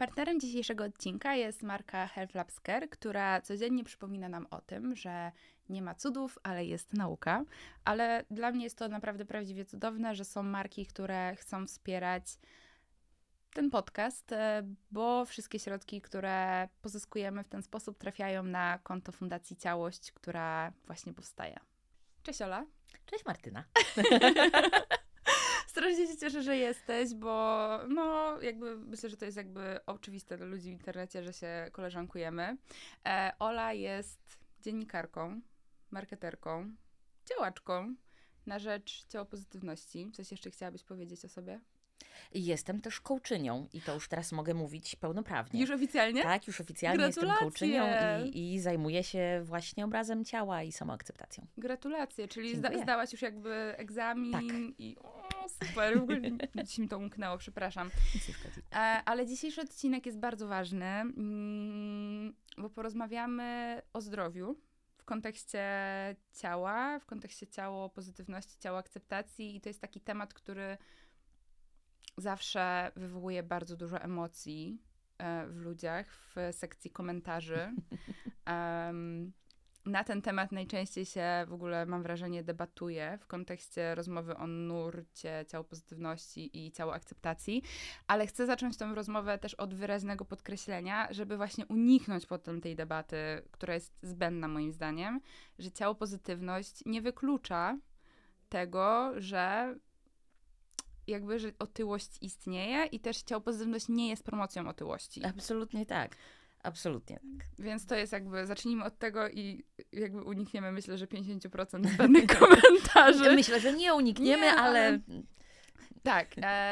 Partnerem dzisiejszego odcinka jest marka Health Labs Care, która codziennie przypomina nam o tym, że nie ma cudów, ale jest nauka. Ale dla mnie jest to naprawdę prawdziwie cudowne, że są marki, które chcą wspierać ten podcast, bo wszystkie środki, które pozyskujemy w ten sposób, trafiają na konto Fundacji Ciałość, która właśnie powstaje. Cześć Ola. Cześć Martyna. Strasznie się cieszę, że jesteś, bo jakby myślę, że to jest jakby oczywiste dla ludzi w internecie, że się koleżankujemy. Ola jest dziennikarką, marketerką, działaczką na rzecz ciałopozytywności. Coś jeszcze chciałabyś powiedzieć o sobie? Jestem też coachynią i to już teraz mogę mówić pełnoprawnie. Już oficjalnie? Tak, już oficjalnie jestem coachynią i zajmuję się właśnie obrazem ciała i samoakceptacją. Gratulacje, czyli Dziękuję. zdałaś już jakby egzamin Tak. i super, w ogóle dziś mi to umknęło, przepraszam. Nic nie szkodzi. Ale dzisiejszy odcinek jest bardzo ważny, bo porozmawiamy o zdrowiu w kontekście ciała, w kontekście ciałopozytywności, ciałoakceptacji i to jest taki temat, który zawsze wywołuje bardzo dużo emocji w ludziach, w sekcji komentarzy. Na ten temat najczęściej się w ogóle, mam wrażenie, debatuje w kontekście rozmowy o nurcie ciałopozytywności i ciałoakceptacji, ale chcę zacząć tę rozmowę też od wyraźnego podkreślenia, żeby właśnie uniknąć potem tej debaty, która jest zbędna moim zdaniem, że ciałopozytywność nie wyklucza tego, że że otyłość istnieje i też ciałopozytywność nie jest promocją otyłości. Absolutnie tak. Absolutnie tak. Więc to jest jakby, zacznijmy od tego i jakby unikniemy, myślę, że 50% zbędnych komentarzy. Myślę, że nie unikniemy, ale... Tak.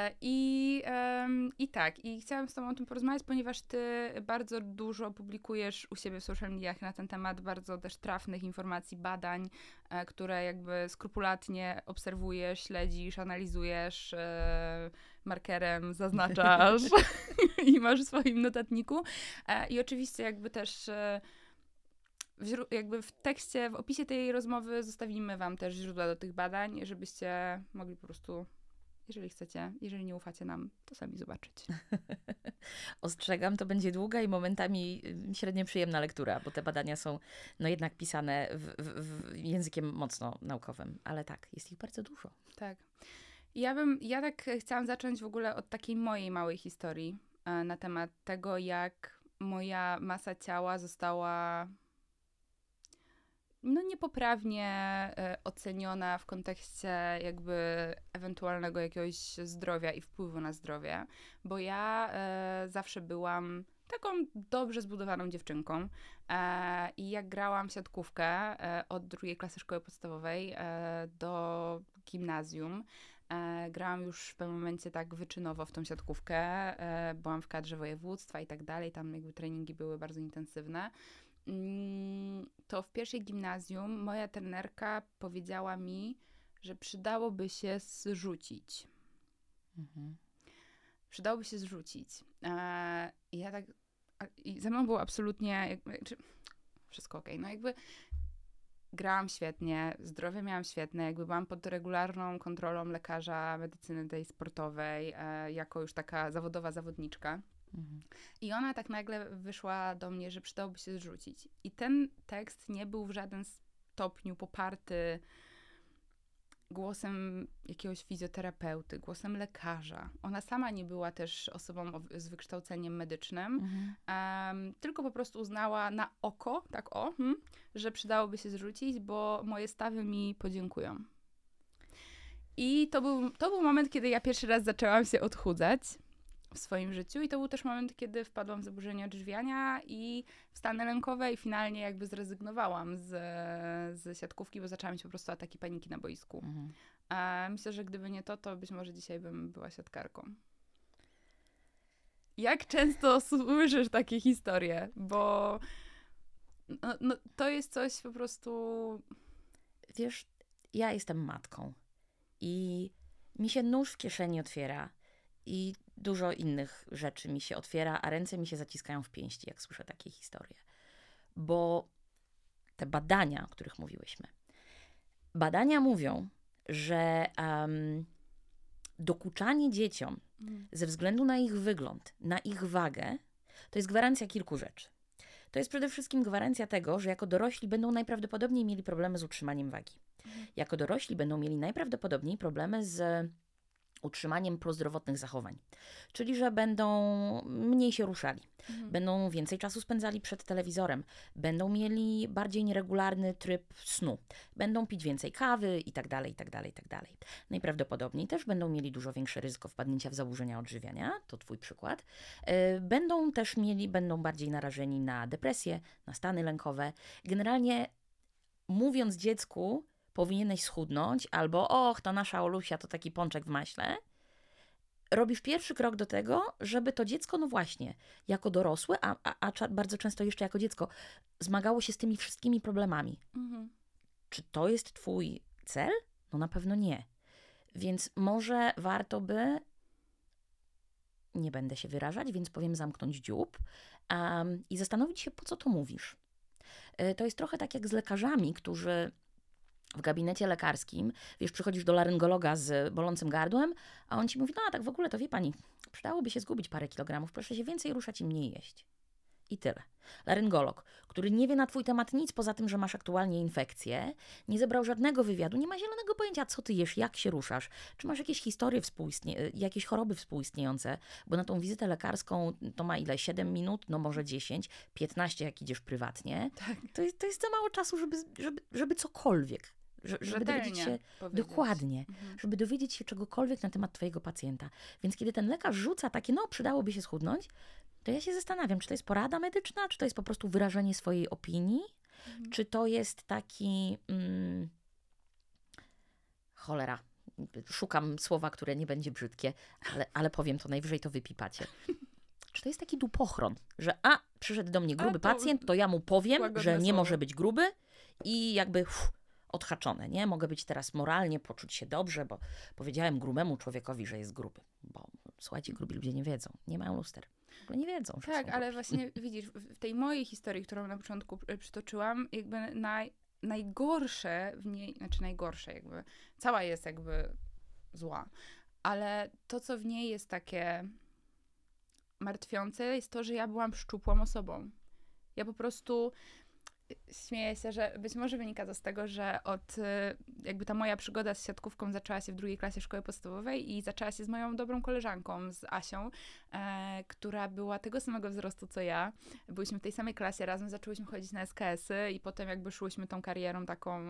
I chciałam z tobą o tym porozmawiać, ponieważ ty bardzo dużo publikujesz u siebie w social mediach na ten temat, bardzo też trafnych informacji, badań, które jakby skrupulatnie obserwujesz, śledzisz, analizujesz, markerem zaznaczasz i masz w swoim notatniku. I oczywiście jakby też jakby w tekście, w opisie tej rozmowy zostawimy wam też źródła do tych badań, żebyście mogli po prostu, jeżeli chcecie, jeżeli nie ufacie nam, to sami zobaczyć. Ostrzegam, to będzie długa i momentami średnio przyjemna lektura, bo te badania są jednak pisane językiem mocno naukowym, ale tak, jest ich bardzo dużo. Tak. Ja tak chciałam zacząć w ogóle od takiej mojej małej historii na temat tego, jak moja masa ciała została niepoprawnie oceniona w kontekście jakby ewentualnego jakiegoś zdrowia i wpływu na zdrowie, bo ja zawsze byłam taką dobrze zbudowaną dziewczynką i jak grałam siatkówkę od 2. klasy szkoły podstawowej do gimnazjum, grałam już w pewnym momencie tak wyczynowo w tą siatkówkę, byłam w kadrze województwa i tak dalej, tam jakby treningi były bardzo intensywne. To w 1. gimnazjum moja trenerka powiedziała mi, że przydałoby się zrzucić. Mhm. Przydałoby się zrzucić. I ja tak... I ze mną było absolutnie... wszystko okej. No jakby grałam świetnie, zdrowie miałam świetne, jakby byłam pod regularną kontrolą lekarza medycyny tej sportowej, jako już taka zawodowa zawodniczka. Mhm. I ona tak nagle wyszła do mnie, że przydałoby się zrzucić. I ten tekst nie był w żaden stopniu poparty głosem jakiegoś fizjoterapeuty, głosem lekarza. Ona sama nie była też osobą z wykształceniem medycznym, tylko po prostu uznała na oko, że przydałoby się zrzucić, bo moje stawy mi podziękują. I to był moment, kiedy ja pierwszy raz zaczęłam się odchudzać w swoim życiu i to był też moment, kiedy wpadłam w zaburzenia odżywiania i w stany lękowe i finalnie jakby zrezygnowałam z siatkówki, bo zaczęłam mieć po prostu ataki paniki na boisku. Mhm. Myślę, że gdyby nie to być może dzisiaj bym była siatkarką. Jak często słyszysz takie historie? Bo to jest coś po prostu... Wiesz, ja jestem matką i mi się nóż w kieszeni otwiera i dużo innych rzeczy mi się otwiera, a ręce mi się zaciskają w pięści, jak słyszę takie historie. Bo te badania, o których mówiłyśmy, badania mówią, że dokuczanie dzieciom ze względu na ich wygląd, na ich wagę, to jest gwarancja kilku rzeczy. To jest przede wszystkim gwarancja tego, że jako dorośli będą najprawdopodobniej mieli problemy z utrzymaniem wagi. Jako dorośli będą mieli najprawdopodobniej problemy z utrzymaniem prozdrowotnych zachowań. Czyli, że będą mniej się ruszali, będą więcej czasu spędzali przed telewizorem, będą mieli bardziej nieregularny tryb snu, będą pić więcej kawy i tak dalej, i tak dalej, i tak dalej. Najprawdopodobniej też będą mieli dużo większe ryzyko wpadnięcia w zaburzenia odżywiania, to twój przykład. Będą bardziej narażeni na depresję, na stany lękowe. Generalnie mówiąc dziecku, powinieneś schudnąć, albo och, to nasza Olusia to taki pączek w maśle, robisz pierwszy krok do tego, żeby to dziecko, no właśnie, jako dorosłe, a bardzo często jeszcze jako dziecko, zmagało się z tymi wszystkimi problemami. Czy to jest twój cel? No na pewno nie. Więc może warto by, nie będę się wyrażać, więc powiem zamknąć dziób i zastanowić się, po co to mówisz. To jest trochę tak jak z lekarzami, którzy w gabinecie lekarskim, wiesz, przychodzisz do laryngologa z bolącym gardłem, a on ci mówi, no a tak w ogóle to wie pani, przydałoby się zgubić parę kilogramów, proszę się więcej ruszać i mniej jeść. I tyle. Laryngolog, który nie wie na twój temat nic poza tym, że masz aktualnie infekcję, nie zebrał żadnego wywiadu, nie ma zielonego pojęcia, co ty jesz, jak się ruszasz, czy masz jakieś historie jakieś choroby współistniejące, bo na tą wizytę lekarską to ma ile? 7 minut? No może 10, 15 jak idziesz prywatnie. Tak. To jest za mało czasu, żeby cokolwiek. Żeby dowiedzieć się dokładnie, żeby dowiedzieć się czegokolwiek na temat twojego pacjenta. Więc kiedy ten lekarz rzuca takie, no przydałoby się schudnąć, to ja się zastanawiam, czy to jest porada medyczna, czy to jest po prostu wyrażenie swojej opinii, czy to jest taki cholera, szukam słowa, które nie będzie brzydkie, ale powiem to, najwyżej to wypipacie. Czy to jest taki dupochron, że przyszedł do mnie gruby pacjent, to ja mu powiem, że nie może być gruby i jakby odhaczone, nie? Mogę być teraz moralnie, poczuć się dobrze, bo powiedziałem grubemu człowiekowi, że jest gruby. Bo słuchajcie, grubi ludzie nie wiedzą, nie mają luster. W ogóle nie wiedzą, że tak, są ale dobrzy. właśnie widzisz, w tej mojej historii, którą na początku przytoczyłam, jakby najgorsze w niej, znaczy najgorsze jakby, cała jest jakby zła, ale to, co w niej jest takie martwiące, jest to, że ja byłam szczupłą osobą. Ja po prostu śmieję się, że być może wynika to z tego, że jakby ta moja przygoda z siatkówką zaczęła się w 2. klasie szkoły podstawowej i zaczęła się z moją dobrą koleżanką, z Asią, która była tego samego wzrostu co ja. Byliśmy w tej samej klasie, razem zaczęłyśmy chodzić na SKS-y i potem jakby szłyśmy tą karierą taką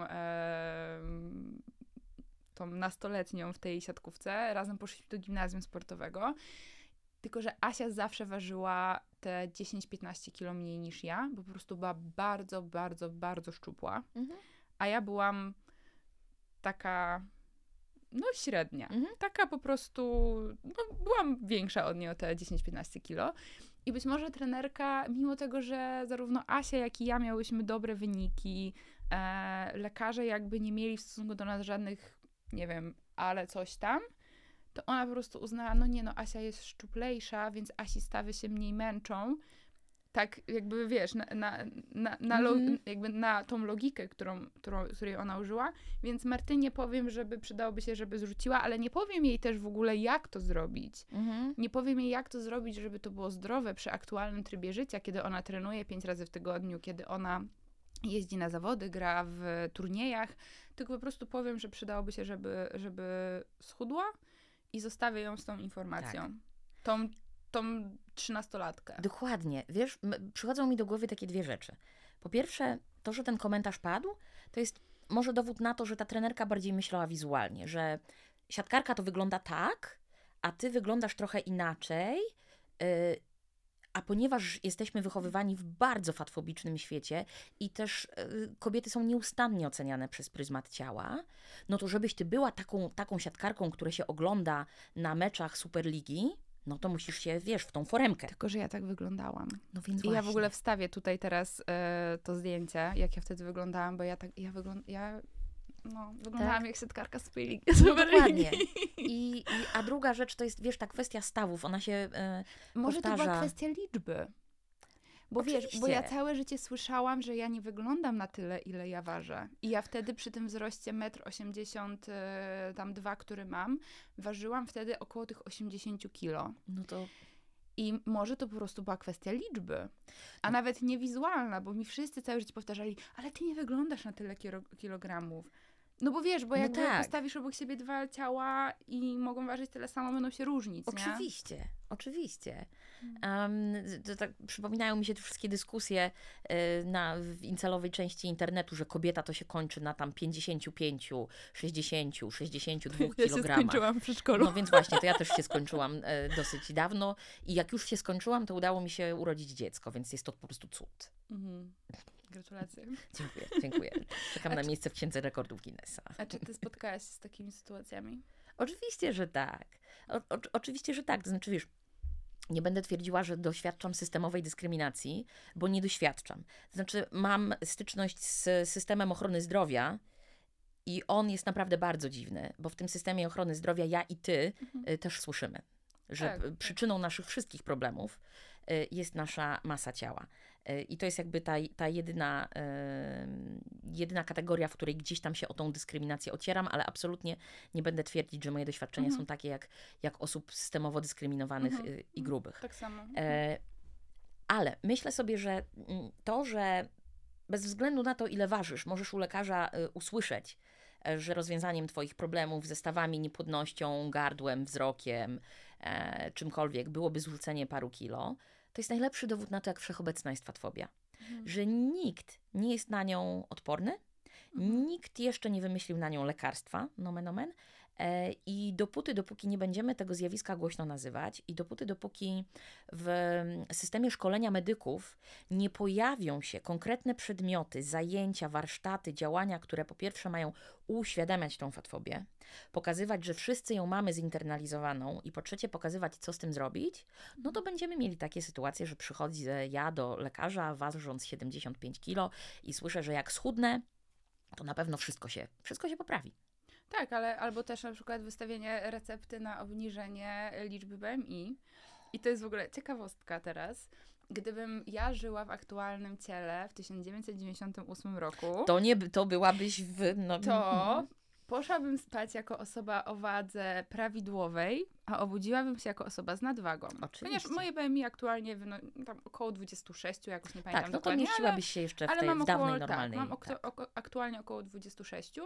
tą nastoletnią w tej siatkówce. Razem poszliśmy do gimnazjum sportowego. Tylko że Asia zawsze ważyła te 10-15 kilo mniej niż ja, bo po prostu była bardzo, bardzo, bardzo szczupła. A ja byłam taka, no średnia. Taka po prostu, no byłam większa od niej o te 10-15 kilo. I być może trenerka, mimo tego, że zarówno Asia, jak i ja miałyśmy dobre wyniki, lekarze jakby nie mieli w stosunku do nas żadnych, nie wiem, ale coś tam, to ona po prostu uznała, no nie, no Asia jest szczuplejsza, więc Asi stawy się mniej męczą. Tak jakby, wiesz, jakby na tą logikę, której ona użyła. Więc Martynie powiem, żeby przydałoby się, żeby zrzuciła, ale nie powiem jej też w ogóle, jak to zrobić. Nie powiem jej, jak to zrobić, żeby to było zdrowe przy aktualnym trybie życia, kiedy ona trenuje 5 razy w tygodniu, kiedy ona jeździ na zawody, gra w turniejach. Tylko po prostu powiem, że przydałoby się, żeby schudła. I zostawię ją z tą informacją. Tak. Tą 13-latkę. Dokładnie. Wiesz, przychodzą mi do głowy takie 2 rzeczy. Po pierwsze, to, że ten komentarz padł, to jest może dowód na to, że ta trenerka bardziej myślała wizualnie, że siatkarka to wygląda tak, a ty wyglądasz trochę inaczej, a ponieważ jesteśmy wychowywani w bardzo fatfobicznym świecie i też kobiety są nieustannie oceniane przez pryzmat ciała, no to żebyś ty była taką siatkarką, która się ogląda na meczach Superligi, no to musisz się, wiesz, w tą foremkę. Tylko, że ja tak wyglądałam. No więc I ja w ogóle wstawię tutaj teraz to zdjęcie, jak ja wtedy wyglądałam, bo wyglądałam jak siatkarka z Superligi. No dokładnie. A druga rzecz to jest, wiesz, ta kwestia stawów, ona się może powtarza. to była kwestia liczby. Bo wiesz, bo Oczywiście. ja całe życie słyszałam, że ja nie wyglądam na tyle, ile ja ważę. I ja wtedy przy tym wzroście 1,82 m, tam 2, który mam, ważyłam wtedy około tych 80 kilo. No to I może to po prostu była kwestia liczby, a nawet nie wizualna, bo mi wszyscy całe życie powtarzali, ale ty nie wyglądasz na tyle kilogramów. No bo wiesz, bo No jakby tak. postawisz obok siebie 2 ciała i mogą ważyć tyle samo, będą się różnić, nie? Oczywiście. To tak, przypominają mi się te wszystkie dyskusje w incelowej części internetu, że kobieta to się kończy na tam 55, 60, 62 Ja się kilogramach. skończyłam w przedszkolu. No więc właśnie, to ja też się skończyłam dosyć dawno i jak już się skończyłam, to udało mi się urodzić dziecko, więc jest to po prostu cud. Mhm. Gratulacje. Dziękuję. Czekam na miejsce w Księdze Rekordów Guinnessa. A czy ty spotkałaś się z takimi sytuacjami? Oczywiście, że tak. Oczywiście, że tak. To znaczy, wiesz, nie będę twierdziła, że doświadczam systemowej dyskryminacji, bo nie doświadczam. To znaczy, mam styczność z systemem ochrony zdrowia i on jest naprawdę bardzo dziwny, bo w tym systemie ochrony zdrowia ja i ty też słyszymy, że Tak. przyczyną naszych wszystkich problemów jest nasza masa ciała. I to jest jakby ta jedyna kategoria, w której gdzieś tam się o tą dyskryminację ocieram, ale absolutnie nie będę twierdzić, że moje doświadczenia są takie jak osób systemowo dyskryminowanych i grubych. Tak samo. Ale myślę sobie, że to, że bez względu na to, ile ważysz, możesz u lekarza usłyszeć, że rozwiązaniem twoich problemów ze stawami, niepłodnością, gardłem, wzrokiem, czymkolwiek byłoby zrzucenie paru kilo, to jest najlepszy dowód na to, jak wszechobecna jest fatfobia. Że nikt nie jest na nią odporny, nikt jeszcze nie wymyślił na nią lekarstwa, nomen omen, i dopóki nie będziemy tego zjawiska głośno nazywać i dopóki w systemie szkolenia medyków nie pojawią się konkretne przedmioty, zajęcia, warsztaty, działania, które po pierwsze mają uświadamiać tą fatfobię, pokazywać, że wszyscy ją mamy zinternalizowaną i po trzecie pokazywać, co z tym zrobić, no to będziemy mieli takie sytuacje, że przychodzę ja do lekarza, ważąc 75 kilo i słyszę, że jak schudnę, to na pewno wszystko się poprawi. Tak, ale albo też na przykład wystawienie recepty na obniżenie liczby BMI. I to jest w ogóle ciekawostka teraz. Gdybym ja żyła w aktualnym ciele w 1998 roku, To byłabyś to poszłabym spać jako osoba o wadze prawidłowej, a obudziłabym się jako osoba z nadwagą. Oczywiście. Ponieważ moje BMI aktualnie tam około 26, jakoś nie pamiętam tak, no to dokładnie. mieściłabyś się jeszcze w ale tej mam dawnej, normalnej. Mam aktualnie około 26.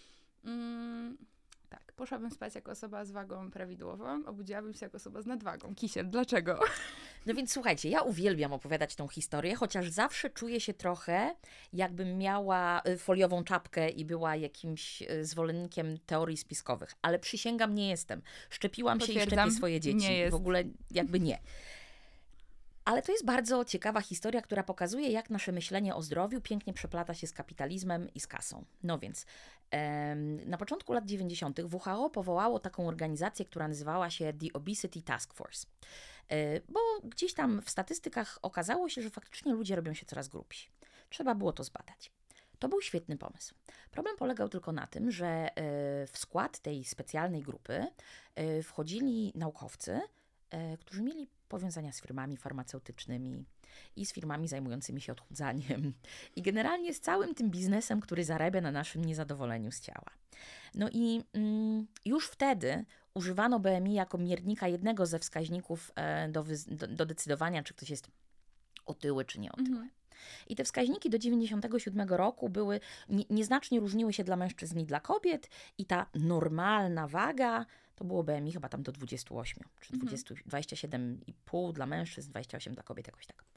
Tak, poszłabym spać jako osoba z wagą prawidłową, obudziłabym się jako osoba z nadwagą. Kisiel, dlaczego? No więc słuchajcie, ja uwielbiam opowiadać tą historię, chociaż zawsze czuję się trochę, jakbym miała foliową czapkę i była jakimś zwolennikiem teorii spiskowych. Ale przysięgam, nie jestem. Szczepiłam się i szczepię swoje dzieci. Nie jest. W ogóle jakby nie. Ale to jest bardzo ciekawa historia, która pokazuje, jak nasze myślenie o zdrowiu pięknie przeplata się z kapitalizmem i z kasą. No więc na początku lat 90. WHO powołało taką organizację, która nazywała się The Obesity Task Force. Bo gdzieś tam w statystykach okazało się, że faktycznie ludzie robią się coraz grubsi. Trzeba było to zbadać. To był świetny pomysł. Problem polegał tylko na tym, że w skład tej specjalnej grupy wchodzili naukowcy, którzy mieli powiązania z firmami farmaceutycznymi i z firmami zajmującymi się odchudzaniem i generalnie z całym tym biznesem, który zarabia na naszym niezadowoleniu z ciała. No i już wtedy używano BMI jako miernika jednego ze wskaźników do decydowania, czy ktoś jest otyły, czy nie otyły. I te wskaźniki do 97 roku były, nieznacznie różniły się dla mężczyzn i dla kobiet i ta normalna waga to było BMI chyba tam do 28, czy 27,5 dla mężczyzn, 28 dla kobiet, jakoś tak.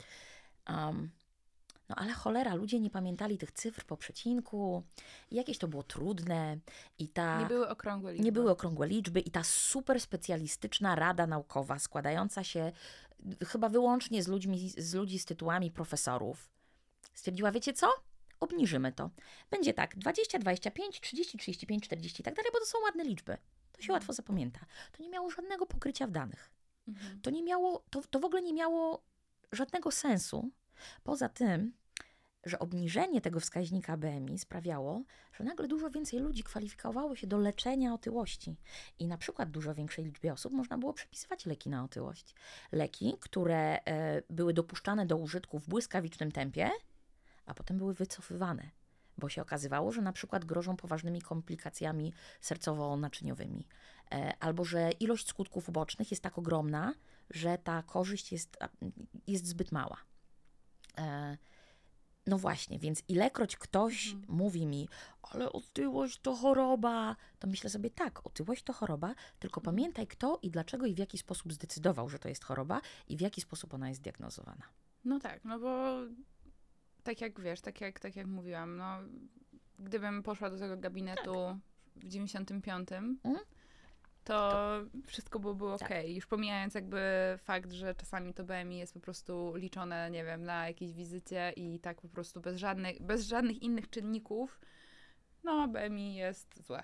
No ale cholera, ludzie nie pamiętali tych cyfr po przecinku i jakieś to było trudne. Nie były okrągłe liczby. Nie były okrągłe liczby i ta super specjalistyczna rada naukowa składająca się chyba wyłącznie z ludzi z tytułami profesorów stwierdziła, wiecie co? Obniżymy to. Będzie tak, 20, 25, 30, 35, 40 i tak dalej, bo to są ładne liczby. To się łatwo zapamięta. To nie miało żadnego pokrycia w danych. To w ogóle nie miało żadnego sensu. Poza tym, że obniżenie tego wskaźnika BMI sprawiało, że nagle dużo więcej ludzi kwalifikowało się do leczenia otyłości. I na przykład dużo większej liczbie osób można było przepisywać leki na otyłość. Leki, które były dopuszczane do użytku w błyskawicznym tempie, a potem były wycofywane, bo się okazywało, że na przykład grożą poważnymi komplikacjami sercowo-naczyniowymi, albo że ilość skutków ubocznych jest tak ogromna, że ta korzyść jest zbyt mała. No właśnie, więc ilekroć ktoś mówi mi, ale otyłość to choroba, to myślę sobie tak, otyłość to choroba, tylko pamiętaj kto i dlaczego i w jaki sposób zdecydował, że to jest choroba i w jaki sposób ona jest diagnozowana. No tak, no bo tak jak wiesz, tak jak mówiłam, no gdybym poszła do tego gabinetu w 95, to wszystko byłoby okej. Już pomijając jakby fakt, że czasami to BMI jest po prostu liczone, nie wiem, na jakiejś wizycie i tak po prostu bez żadnych innych czynników, no BMI jest złe.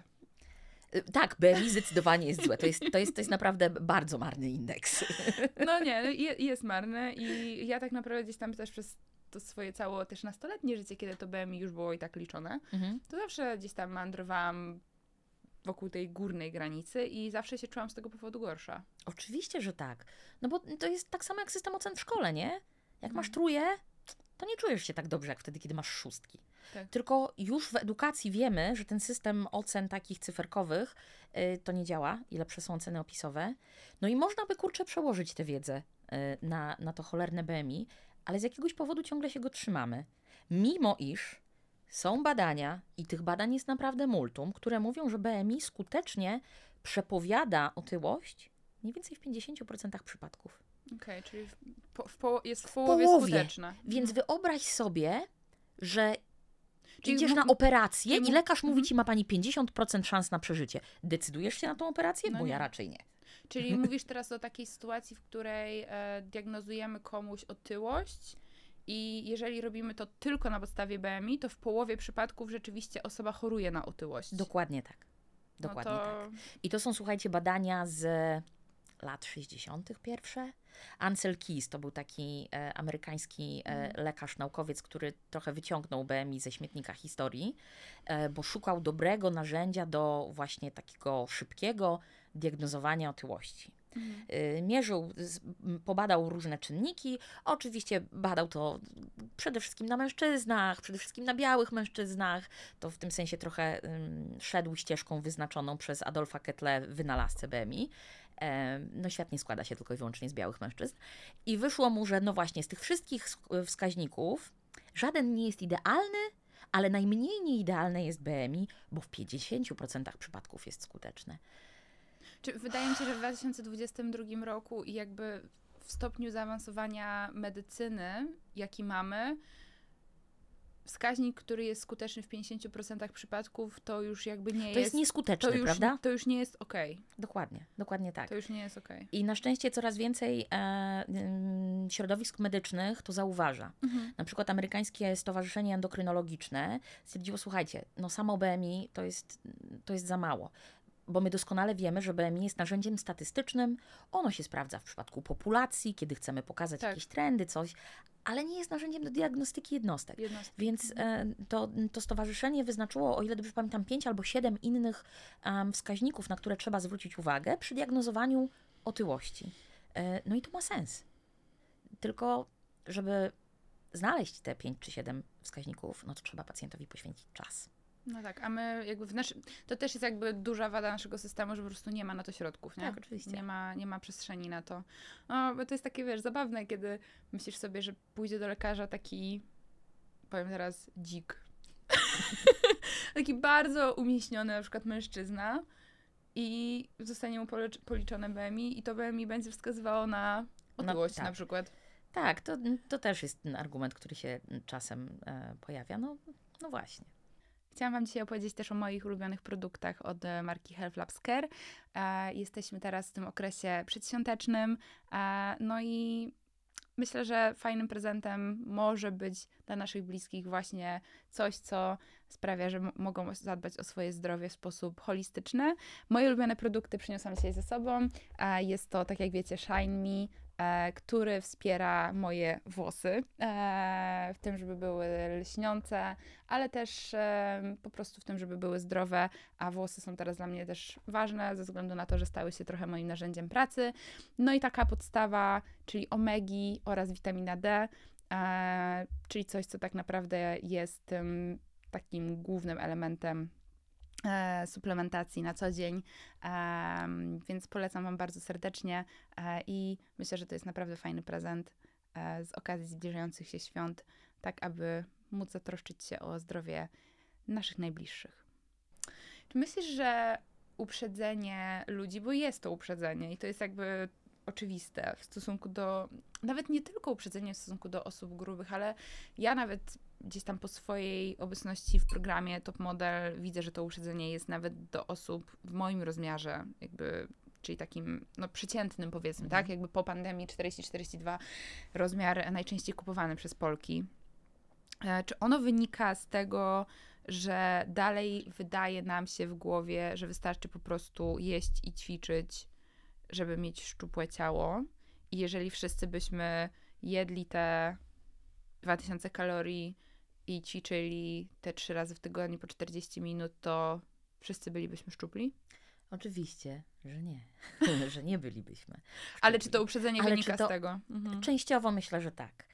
Tak, BMI zdecydowanie jest złe. To jest naprawdę bardzo marny indeks. No nie, jest marny i ja tak naprawdę gdzieś tam też przez to swoje całe też nastoletnie życie, kiedy to BMI już było i tak liczone, to zawsze gdzieś tam mandrowałam wokół tej górnej granicy i zawsze się czułam z tego powodu gorsza. Oczywiście, że tak. No bo to jest tak samo jak system ocen w szkole, nie? Jak masz trójkę, to nie czujesz się tak dobrze, jak wtedy, kiedy masz szóstki. Tak. Tylko już w edukacji wiemy, że ten system ocen takich cyferkowych to nie działa i lepsze są oceny opisowe. No i można by, przełożyć tę wiedzę na to cholerne BMI, ale z jakiegoś powodu ciągle się go trzymamy. Mimo iż są badania, i tych badań jest naprawdę multum, które mówią, że BMI skutecznie przepowiada otyłość mniej więcej w 50% przypadków. Okej, czyli jest w połowie skuteczna. Więc wyobraź sobie, że idziesz na operację i lekarz mówi ci, ma pani 50% szans na przeżycie. Decydujesz się na tą operację? No bo ja raczej nie. Czyli mówisz teraz o takiej sytuacji, w której diagnozujemy komuś otyłość i jeżeli robimy to tylko na podstawie BMI, to w połowie przypadków rzeczywiście osoba choruje na otyłość. Dokładnie tak. Dokładnie tak. I to są, słuchajcie, badania z lat 60. pierwsze. Ansel Keys to był taki amerykański lekarz, naukowiec, który trochę wyciągnął BMI ze śmietnika historii, bo szukał dobrego narzędzia do właśnie takiego szybkiego diagnozowania otyłości. Mierzył, pobadał różne czynniki. Oczywiście badał to przede wszystkim na mężczyznach, przede wszystkim na białych mężczyznach. To w tym sensie trochę szedł ścieżką wyznaczoną przez Adolfa Kettle, wynalazcę BMI. No świat nie składa się tylko i wyłącznie z białych mężczyzn. I wyszło mu, że no właśnie z tych wszystkich wskaźników żaden nie jest idealny, ale najmniej nieidealne jest BMI, bo w 50% przypadków jest skuteczne. Wydaje mi się, że w 2022 roku i jakby w stopniu zaawansowania medycyny, jaki mamy, wskaźnik, który jest skuteczny w 50% przypadków, to już jakby nie jest... To jest nieskuteczny, prawda? To już nie jest okej. Dokładnie tak. To już nie jest okej. I na szczęście coraz więcej środowisk medycznych to zauważa. Na przykład amerykańskie Stowarzyszenie Endokrynologiczne stwierdziło, słuchajcie, no samo BMI to jest za mało. Bo my doskonale wiemy, że BMI jest narzędziem statystycznym. Ono się sprawdza w przypadku populacji, kiedy chcemy pokazać jakieś trendy, coś, ale nie jest narzędziem do diagnostyki jednostek. Więc to stowarzyszenie wyznaczyło, o ile dobrze pamiętam, 5 albo 7 innych wskaźników, na które trzeba zwrócić uwagę przy diagnozowaniu otyłości. No i to ma sens. Tylko, żeby znaleźć te 5 czy 7 wskaźników, no to trzeba pacjentowi poświęcić czas. No tak, a my jakby to też jest jakby duża wada naszego systemu, że po prostu nie ma na to środków, nie? Tak, oczywiście. Nie ma przestrzeni na to. No, bo to jest takie, wiesz, zabawne, kiedy myślisz sobie, że pójdzie do lekarza taki, powiem teraz, dzik. Taki bardzo umieśniony na przykład mężczyzna i zostanie mu policzone BMI i to BMI będzie wskazywało na otyłość na przykład. Tak, to też jest ten argument, który się czasem pojawia. No właśnie. Chciałam wam dzisiaj opowiedzieć też o moich ulubionych produktach od marki Health Labs Care. Jesteśmy teraz w tym okresie przedświątecznym, no i myślę, że fajnym prezentem może być dla naszych bliskich właśnie coś, co sprawia, że mogą zadbać o swoje zdrowie w sposób holistyczny. Moje ulubione produkty przyniosłam dzisiaj ze sobą. Jest to, tak jak wiecie, Shine Me który wspiera moje włosy w tym, żeby były lśniące, ale też po prostu w tym, żeby były zdrowe, a włosy są teraz dla mnie też ważne ze względu na to, że stały się trochę moim narzędziem pracy. No i taka podstawa, czyli omegi oraz witamina D, czyli coś, co tak naprawdę jest tym takim głównym elementem suplementacji na co dzień, więc polecam wam bardzo serdecznie i myślę, że to jest naprawdę fajny prezent z okazji zbliżających się świąt, tak aby móc zatroszczyć się o zdrowie naszych najbliższych. Czy myślisz, że uprzedzenie ludzi, bo jest to uprzedzenie i to jest jakby oczywiste w stosunku do, nawet nie tylko uprzedzenie w stosunku do osób grubych, ale ja nawet gdzieś tam po swojej obecności w programie Top Model widzę, że to uprzedzenie jest nawet do osób w moim rozmiarze, jakby, czyli takim, no przeciętnym powiedzmy, tak? Jakby po pandemii 40-42 rozmiar najczęściej kupowany przez Polki. Czy ono wynika z tego, że dalej wydaje nam się w głowie, że wystarczy po prostu jeść i ćwiczyć, żeby mieć szczupłe ciało? I jeżeli wszyscy byśmy jedli te 2000 kalorii i ćwiczyli te 3 razy w tygodniu po 40 minut, to wszyscy bylibyśmy szczupli? Oczywiście, że nie. Że nie bylibyśmy szczupli. Ale czy to uprzedzenie wynika z tego? Częściowo myślę, że tak.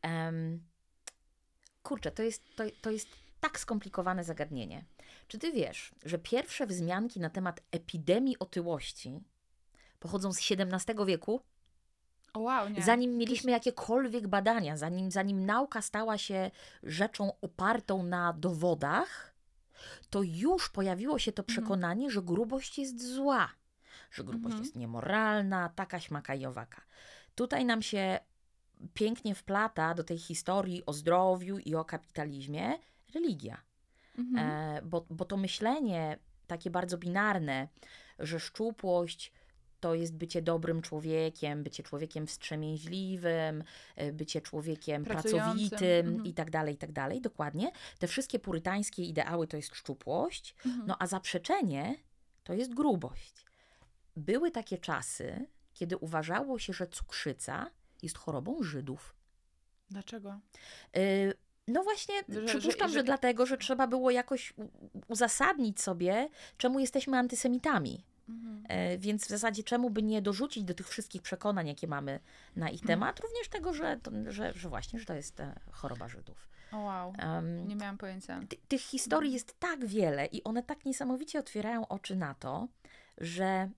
Kurczę, to jest tak skomplikowane zagadnienie. Czy ty wiesz, że pierwsze wzmianki na temat epidemii otyłości pochodzą z XVII wieku? O wow, nie. Zanim mieliśmy jakiekolwiek badania, zanim nauka stała się rzeczą opartą na dowodach, to już pojawiło się to przekonanie, że grubość jest zła, że grubość jest niemoralna, taka, śmaka i owaka. Tutaj nam się pięknie wplata do tej historii o zdrowiu i o kapitalizmie religia. Bo to myślenie takie bardzo binarne, że szczupłość to jest bycie dobrym człowiekiem, bycie człowiekiem wstrzemięźliwym, bycie człowiekiem pracowitym i tak dalej, dokładnie. Te wszystkie purytańskie ideały to jest szczupłość, no a zaprzeczenie to jest grubość. Były takie czasy, kiedy uważało się, że cukrzyca jest chorobą Żydów. Dlaczego? No właśnie, przypuszczam, że dlatego, że trzeba było jakoś uzasadnić sobie, czemu jesteśmy antysemitami. Więc w zasadzie czemu by nie dorzucić do tych wszystkich przekonań, jakie mamy na ich temat, również tego, że właśnie, że to jest choroba Żydów. O wow, nie miałam pojęcia. Tych historii jest tak wiele i one tak niesamowicie otwierają oczy na to, że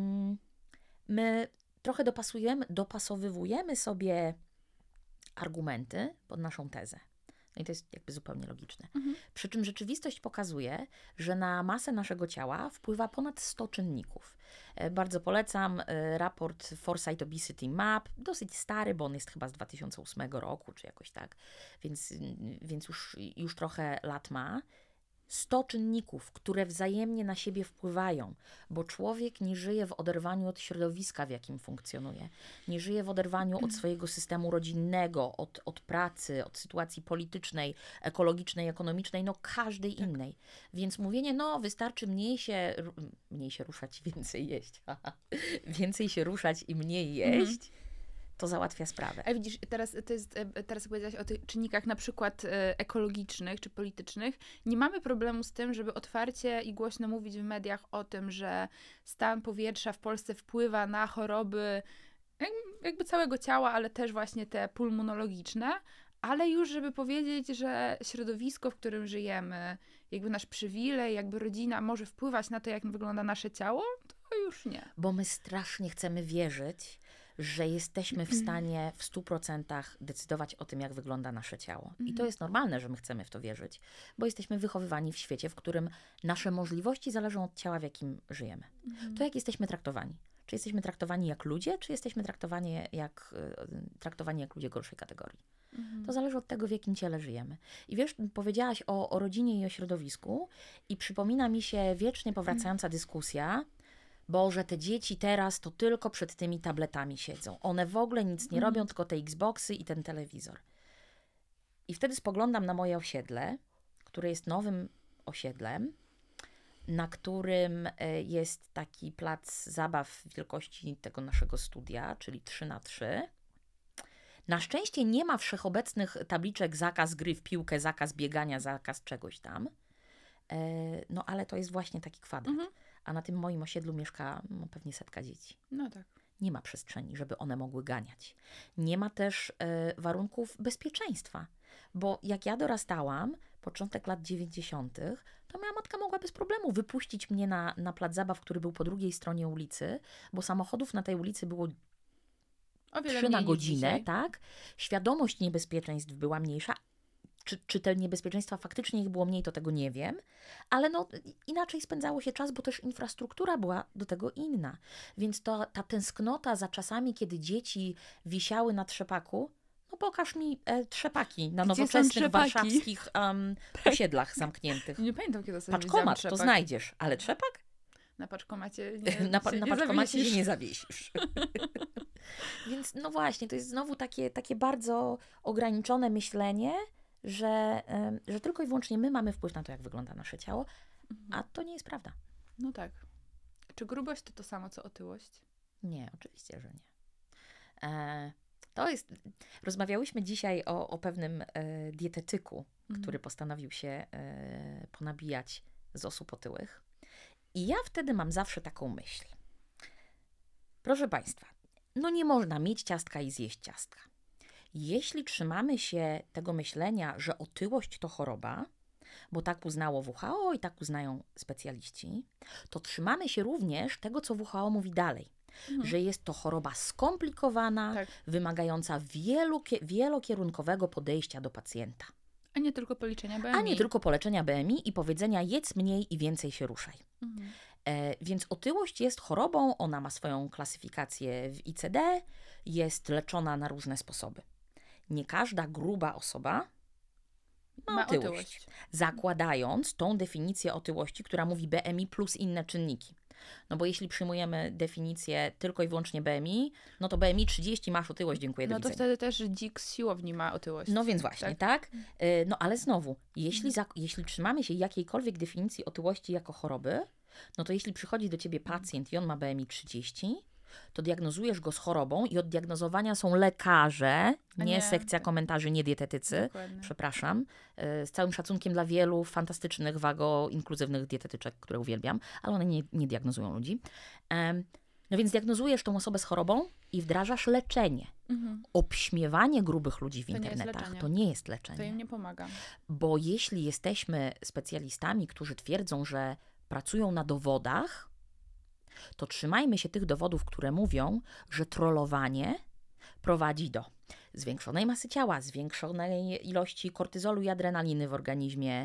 my trochę dopasowywujemy sobie argumenty pod naszą tezę. No i to jest jakby zupełnie logiczne. Przy czym rzeczywistość pokazuje, że na masę naszego ciała wpływa ponad 100 czynników. Bardzo polecam raport Foresight Obesity Map, dosyć stary, bo on jest chyba z 2008 roku, czy jakoś tak, więc już trochę lat ma. 100 czynników, które wzajemnie na siebie wpływają, bo człowiek nie żyje w oderwaniu od środowiska, w jakim funkcjonuje. Nie żyje w oderwaniu od swojego systemu rodzinnego, od pracy, od sytuacji politycznej, ekologicznej, ekonomicznej, no każdej innej. Więc mówienie, no wystarczy mniej się ruszać, więcej jeść. Więcej się ruszać i mniej jeść, to załatwia sprawę. A widzisz, teraz powiedziałaś o tych czynnikach na przykład ekologicznych czy politycznych. Nie mamy problemu z tym, żeby otwarcie i głośno mówić w mediach o tym, że stan powietrza w Polsce wpływa na choroby jakby całego ciała, ale też właśnie te pulmonologiczne, ale już żeby powiedzieć, że środowisko, w którym żyjemy, jakby nasz przywilej, jakby rodzina może wpływać na to, jak wygląda nasze ciało, to już nie. Bo my strasznie chcemy wierzyć, że jesteśmy w stanie w 100% decydować o tym, jak wygląda nasze ciało. I to jest normalne, że my chcemy w to wierzyć, bo jesteśmy wychowywani w świecie, w którym nasze możliwości zależą od ciała, w jakim żyjemy. To jak jesteśmy traktowani? Czy jesteśmy traktowani jak ludzie, czy jesteśmy traktowani jak ludzie gorszej kategorii? To zależy od tego, w jakim ciele żyjemy. I wiesz, powiedziałaś o rodzinie i o środowisku i przypomina mi się wiecznie powracająca dyskusja, Boże, te dzieci teraz to tylko przed tymi tabletami siedzą. One w ogóle nic nie robią, tylko te Xboxy i ten telewizor. I wtedy spoglądam na moje osiedle, które jest nowym osiedlem. na którym jest taki plac zabaw wielkości tego naszego studia, czyli 3x3. Na szczęście nie ma wszechobecnych tabliczek zakaz gry w piłkę, zakaz biegania, zakaz czegoś tam. No ale to jest właśnie taki kwadrat. A na tym moim osiedlu mieszka pewnie 100 dzieci. No tak. Nie ma przestrzeni, żeby one mogły ganiać. Nie ma też warunków bezpieczeństwa. Bo jak ja dorastałam, początek lat 90., to moja matka mogła bez problemu wypuścić mnie na plac zabaw, który był po drugiej stronie ulicy, bo samochodów na tej ulicy było O wiele 3 na mniej niż godzinę, dzisiaj. tak? Świadomość niebezpieczeństw była mniejsza. Czy te niebezpieczeństwa faktycznie ich było mniej, to tego nie wiem, ale no inaczej spędzało się czas, bo też infrastruktura była do tego inna. Więc ta tęsknota za czasami, kiedy dzieci wisiały na trzepaku, no pokaż mi trzepaki na Gdzie są nowoczesnych trzepaki? warszawskich osiedlach zamkniętych. Nie pamiętam, kiedy sobie widziałam Paczkomat to trzepak. znajdziesz, ale trzepak? Na paczkomacie nie, Na się nie paczkomacie zawiesisz. się nie zawiesisz. Więc no właśnie, to jest znowu takie bardzo ograniczone myślenie, że tylko i wyłącznie my mamy wpływ na to, jak wygląda nasze ciało, a to nie jest prawda. No tak. Czy grubość to samo, co otyłość? Nie, oczywiście, że nie. To jest... Rozmawiałyśmy dzisiaj o pewnym dietetyku, który postanowił się ponabijać z osób otyłych. I ja wtedy mam zawsze taką myśl. Proszę Państwa, no nie można mieć ciastka i zjeść ciastka. Jeśli trzymamy się tego myślenia, że otyłość to choroba, bo tak uznało WHO i tak uznają specjaliści, to trzymamy się również tego, co WHO mówi dalej. Że jest to choroba skomplikowana, Tak. wymagająca wielokierunkowego podejścia do pacjenta. A nie tylko policzenia BMI. A nie tylko poleczenia BMI i powiedzenia jedz mniej i więcej się ruszaj. Więc otyłość jest chorobą, ona ma swoją klasyfikację w ICD, jest leczona na różne sposoby. Nie każda gruba osoba ma otyłość. Zakładając tą definicję otyłości, która mówi BMI plus inne czynniki. No bo jeśli przyjmujemy definicję tylko i wyłącznie BMI, no to BMI 30 masz otyłość, dziękuję, do No to widzenia. wtedy też dzik z siłowni ma otyłość. No więc właśnie, tak? No ale znowu, jeśli trzymamy się jakiejkolwiek definicji otyłości jako choroby, no to jeśli przychodzi do ciebie pacjent i on ma BMI 30, to diagnozujesz go z chorobą i od diagnozowania są lekarze, nie sekcja komentarzy, nie dietetycy. Dokładnie. Przepraszam. Z całym szacunkiem dla wielu fantastycznych, wago-inkluzywnych dietetyczek, które uwielbiam, ale one nie diagnozują ludzi. No więc diagnozujesz tą osobę z chorobą i wdrażasz leczenie. Obśmiewanie grubych ludzi w internetach to nie jest leczenie. To im nie pomaga. Bo jeśli jesteśmy specjalistami, którzy twierdzą, że pracują na dowodach, to trzymajmy się tych dowodów, które mówią, że trollowanie prowadzi do zwiększonej masy ciała, zwiększonej ilości kortyzolu i adrenaliny w organizmie,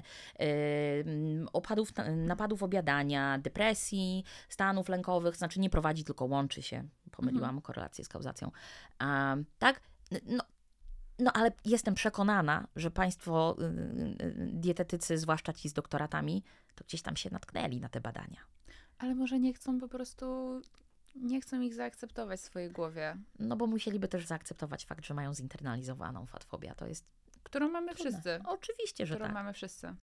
napadów obiadania, depresji, stanów lękowych, znaczy nie prowadzi, tylko łączy się. Pomyliłam korelację z kauzacją. Tak? No ale jestem przekonana, że państwo dietetycy, zwłaszcza ci z doktoratami, to gdzieś tam się natknęli na te badania. Ale może nie chcą po prostu, nie chcą ich zaakceptować w swojej głowie. No bo musieliby też zaakceptować fakt, że mają zinternalizowaną fatfobię. To jest Którą mamy trudne. wszyscy. Oczywiście, że Którą tak. mamy wszyscy.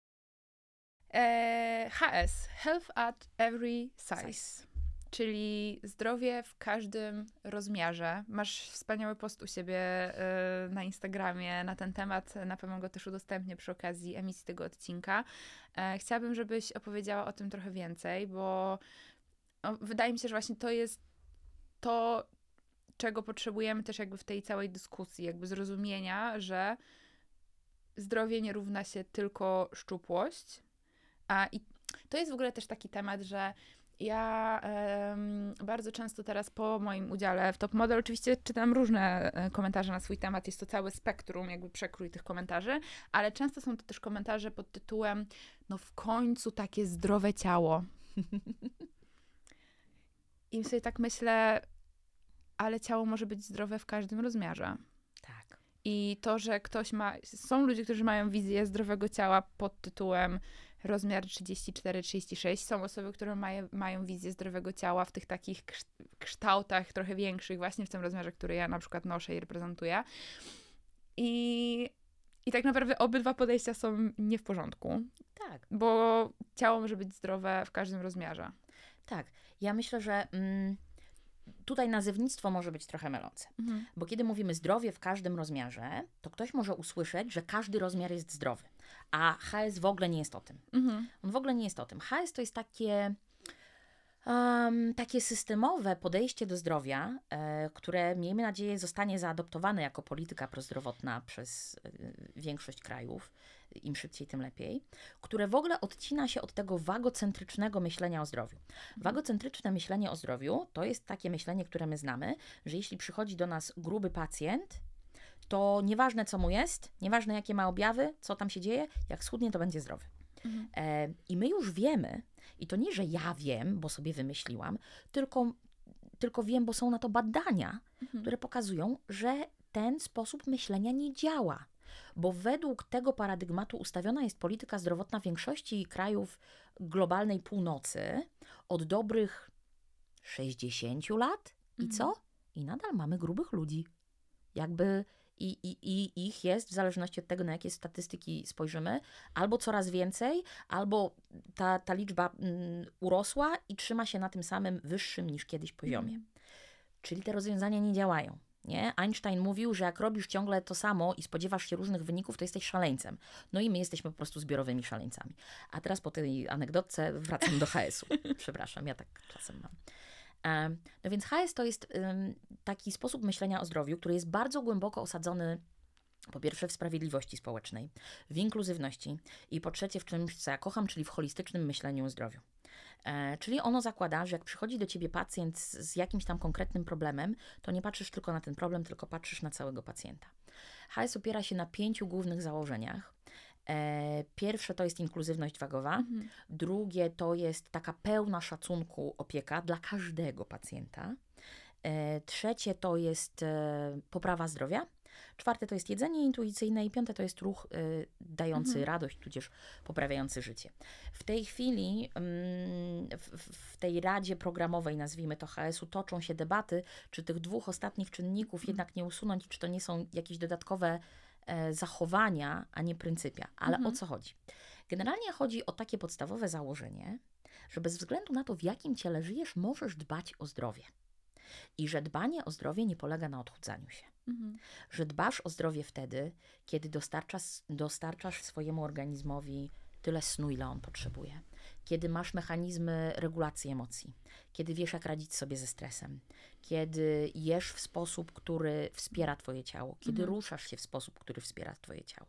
HS. Health at every size. Czyli zdrowie w każdym rozmiarze. Masz wspaniały post u siebie na Instagramie na ten temat. Na pewno go też udostępnię przy okazji emisji tego odcinka. Chciałabym, żebyś opowiedziała o tym trochę więcej, bo wydaje mi się, że właśnie to jest to, czego potrzebujemy też jakby w tej całej dyskusji, jakby zrozumienia, że zdrowie nie równa się tylko szczupłość. I to jest w ogóle też taki temat, że ja bardzo często teraz po moim udziale w Top Model oczywiście czytam różne komentarze na swój temat. Jest to całe spektrum, jakby przekrój tych komentarzy, ale często są to też komentarze pod tytułem no w końcu takie zdrowe ciało. I sobie tak myślę, ale ciało może być zdrowe w każdym rozmiarze. Tak. I to, że ktoś ma... Są ludzie, którzy mają wizję zdrowego ciała pod tytułem rozmiar 34-36. Są osoby, które mają wizję zdrowego ciała w tych takich kształtach trochę większych, właśnie w tym rozmiarze, który ja na przykład noszę i reprezentuję. I I tak naprawdę obydwa podejścia są nie w porządku, Tak, bo ciało może być zdrowe w każdym rozmiarze. tak. Ja myślę, że tutaj nazewnictwo może być trochę mylące. Bo kiedy mówimy zdrowie w każdym rozmiarze, to ktoś może usłyszeć, że każdy rozmiar jest zdrowy. A HS w ogóle nie jest o tym. On w ogóle nie jest o tym. HS to jest takie systemowe podejście do zdrowia, które miejmy nadzieję zostanie zaadoptowane jako polityka prozdrowotna przez większość krajów, im szybciej, tym lepiej, które w ogóle odcina się od tego wagocentrycznego myślenia o zdrowiu. Wagocentryczne myślenie o zdrowiu to jest takie myślenie, które my znamy, że jeśli przychodzi do nas gruby pacjent, to nieważne co mu jest, nieważne jakie ma objawy, co tam się dzieje, jak schudnie, to będzie zdrowy. I my już wiemy, i to nie, że ja wiem, bo sobie wymyśliłam, tylko wiem, bo są na to badania, które pokazują, że ten sposób myślenia nie działa. Bo według tego paradygmatu ustawiona jest polityka zdrowotna w większości krajów globalnej północy od dobrych 60 lat. I co? I nadal mamy grubych ludzi. Jakby i ich jest, w zależności od tego, na jakie statystyki spojrzymy, albo coraz więcej, albo ta liczba urosła i trzyma się na tym samym wyższym niż kiedyś poziomie. Czyli te rozwiązania nie działają. Nie? Einstein mówił, że jak robisz ciągle to samo i spodziewasz się różnych wyników, to jesteś szaleńcem. No i my jesteśmy po prostu zbiorowymi szaleńcami. A teraz po tej anegdotce wracam do HS-u. Przepraszam, ja tak czasem mam. No więc HS to jest taki sposób myślenia o zdrowiu, który jest bardzo głęboko osadzony po pierwsze w sprawiedliwości społecznej, w inkluzywności i po trzecie w czymś, co ja kocham, czyli w holistycznym myśleniu o zdrowiu. Czyli ono zakłada, że jak przychodzi do ciebie pacjent z jakimś tam konkretnym problemem, to nie patrzysz tylko na ten problem, tylko patrzysz na całego pacjenta. HS opiera się na 5 głównych założeniach. Pierwsze to jest inkluzywność wagowa, drugie to jest taka pełna szacunku opieka dla każdego pacjenta, trzecie to jest poprawa zdrowia, czwarte to jest jedzenie intuicyjne i piąte to jest ruch dający radość, tudzież poprawiający życie. W tej chwili w tej radzie programowej, nazwijmy to HS-u, toczą się debaty, czy tych 2 ostatnich czynników jednak nie usunąć, czy to nie są jakieś dodatkowe zachowania, a nie pryncypia. Ale o co chodzi? Generalnie chodzi o takie podstawowe założenie, że bez względu na to, w jakim ciele żyjesz, możesz dbać o zdrowie. I że dbanie o zdrowie nie polega na odchudzaniu się. Że dbasz o zdrowie wtedy, kiedy dostarczasz swojemu organizmowi tyle snu, ile on potrzebuje. Kiedy masz mechanizmy regulacji emocji. Kiedy wiesz, jak radzić sobie ze stresem. Kiedy jesz w sposób, który wspiera twoje ciało. Kiedy ruszasz się w sposób, który wspiera twoje ciało.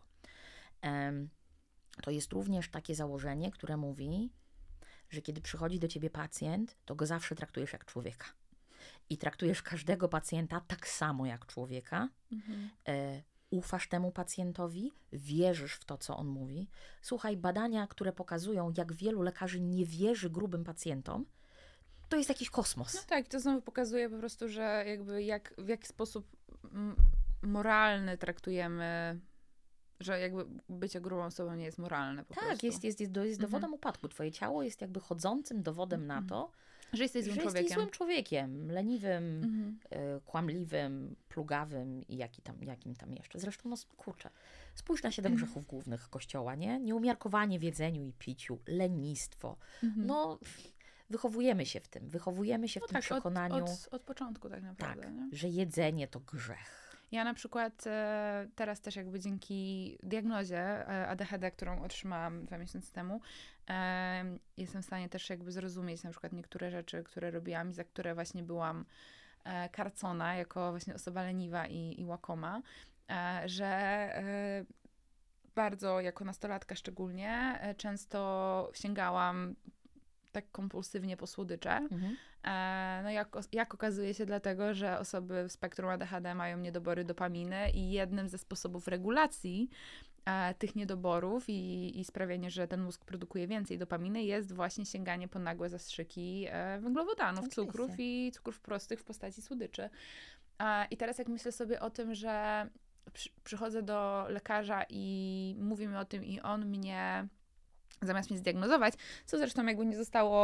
To jest również takie założenie, które mówi, że kiedy przychodzi do ciebie pacjent, to go zawsze traktujesz jak człowieka. I traktujesz każdego pacjenta tak samo jak człowieka. Ufasz temu pacjentowi, wierzysz w to, co on mówi. Słuchaj, badania, które pokazują, jak wielu lekarzy nie wierzy grubym pacjentom, to jest jakiś kosmos. No tak, to znowu pokazuje po prostu, że jakby w jaki sposób moralny traktujemy, że jakby bycie grubą osobą nie jest moralne po prostu. Jest dowodem upadku. Twoje ciało jest jakby chodzącym dowodem na to, że jesteś złym człowiekiem. Jesteś złym człowiekiem, leniwym, kłamliwym, plugawym i jakim tam jeszcze. Zresztą, no kurczę, spójrz na 7 grzechów głównych Kościoła, nie? Nieumiarkowanie w jedzeniu i piciu, lenistwo. No, wychowujemy się w tym. Wychowujemy się w tym przekonaniu. Od początku tak naprawdę. Tak, nie? że jedzenie to grzech. Ja na przykład teraz też jakby dzięki diagnozie ADHD, którą otrzymałam 2 miesiące temu, jestem w stanie też jakby zrozumieć na przykład niektóre rzeczy, które robiłam i za które właśnie byłam karcona jako właśnie osoba leniwa i łakoma, że bardzo jako nastolatka szczególnie często sięgałam tak kompulsywnie po słodycze. No jak okazuje się dlatego, że osoby w spektrum ADHD mają niedobory dopaminy i jednym ze sposobów regulacji tych niedoborów i sprawienie, że ten mózg produkuje więcej dopaminy jest właśnie sięganie po nagłe zastrzyki węglowodanów, cukrów i cukrów prostych w postaci słodyczy. I teraz jak myślę sobie o tym, że przychodzę do lekarza i mówi mi o tym i on mnie zamiast mnie zdiagnozować, co zresztą jakby nie zostało